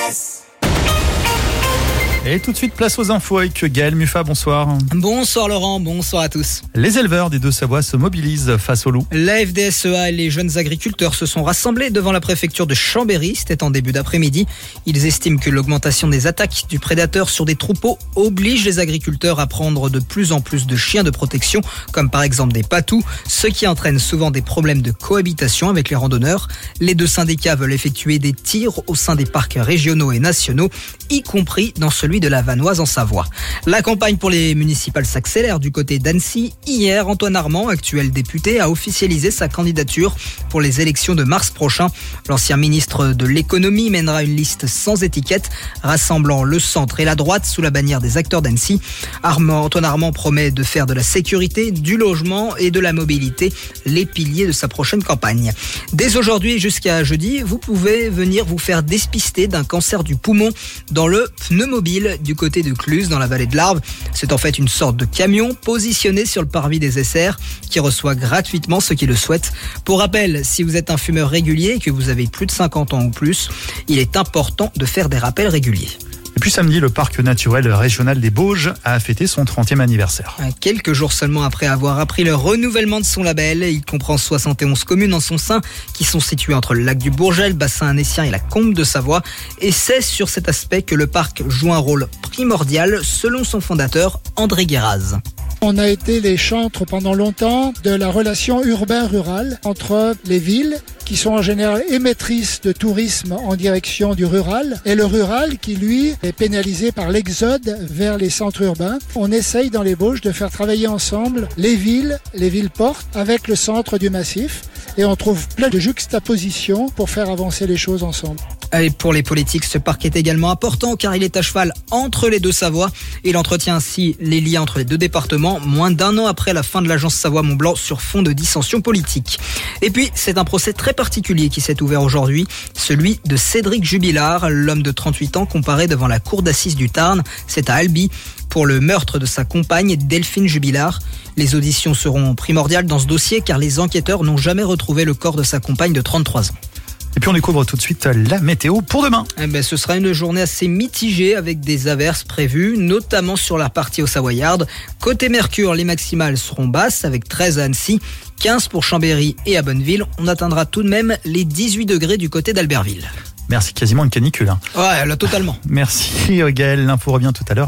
Et tout de suite, place aux infos avec Gaël Muffat, bonsoir. Bonsoir Laurent, bonsoir à tous. Les éleveurs des Deux-Savoie se mobilisent face au loup. La FDSEA et les jeunes agriculteurs se sont rassemblés devant la préfecture de Chambéry. C'était en début d'après-midi. Ils estiment que l'augmentation des attaques du prédateur sur des troupeaux oblige les agriculteurs à prendre de plus en plus de chiens de protection, comme par exemple des patous, ce qui entraîne souvent des problèmes de cohabitation avec les randonneurs. Les deux syndicats veulent effectuer des tirs au sein des parcs régionaux et nationaux, y compris dans celui de la Vanoise en Savoie. La campagne pour les municipales s'accélère du côté d'Annecy. Hier, Antoine Armand, actuel député, a officialisé sa candidature pour les élections de mars prochain. L'ancien ministre de l'économie mènera une liste sans étiquette, rassemblant le centre et la droite sous la bannière des acteurs d'Annecy. Antoine Armand promet de faire de la sécurité, du logement et de la mobilité les piliers de sa prochaine campagne. Dès aujourd'hui jusqu'à jeudi, vous pouvez venir vous faire dépister d'un cancer du poumon dans le pneumobile du côté de Cluse, dans la vallée de l'Arve. C'est en fait une sorte de camion positionné sur le parvis des SR qui reçoit gratuitement ceux qui le souhaitent. Pour rappel, si vous êtes un fumeur régulier et que vous avez plus de 50 ans ou plus, il est important de faire des rappels réguliers. Et puis samedi, le parc naturel régional des Bauges a fêté son 30e anniversaire. Quelques jours seulement après avoir appris le renouvellement de son label, il comprend 71 communes en son sein qui sont situées entre le lac du Bourget, le bassin annécien et la Combe de Savoie. Et c'est sur cet aspect que le parc joue un rôle primordial selon son fondateur André Guéraz. On a été les chantres pendant longtemps de la relation urbain-rural entre les villes qui sont en général émettrices de tourisme en direction du rural et le rural qui lui est pénalisé par l'exode vers les centres urbains. On essaye dans les Bauges de faire travailler ensemble les villes portes avec le centre du massif et on trouve plein de juxtapositions pour faire avancer les choses ensemble. Et pour les politiques, ce parc est également important car il est à cheval entre les deux Savoies. Il entretient ainsi les liens entre les deux départements, moins d'un an après la fin de l'agence Savoie-Mont-Blanc sur fond de dissensions politiques. Et puis, c'est un procès très particulier qui s'est ouvert aujourd'hui, celui de Cédric Jubilard, l'homme de 38 ans comparé devant la cour d'assises du Tarn, c'est à Albi, pour le meurtre de sa compagne Delphine Jubilard. Les auditions seront primordiales dans ce dossier car les enquêteurs n'ont jamais retrouvé le corps de sa compagne de 33 ans. Et puis on découvre tout de suite la météo pour demain. Ce sera une journée assez mitigée avec des averses prévues, notamment sur la partie au Savoyarde. Côté Mercure, les maximales seront basses avec 13 à Annecy, 15 pour Chambéry et à Bonneville. On atteindra tout de même les 18 degrés du côté d'Albertville. Merci, quasiment une canicule. Ouais, là totalement. Merci Gaël, l'info revient tout à l'heure.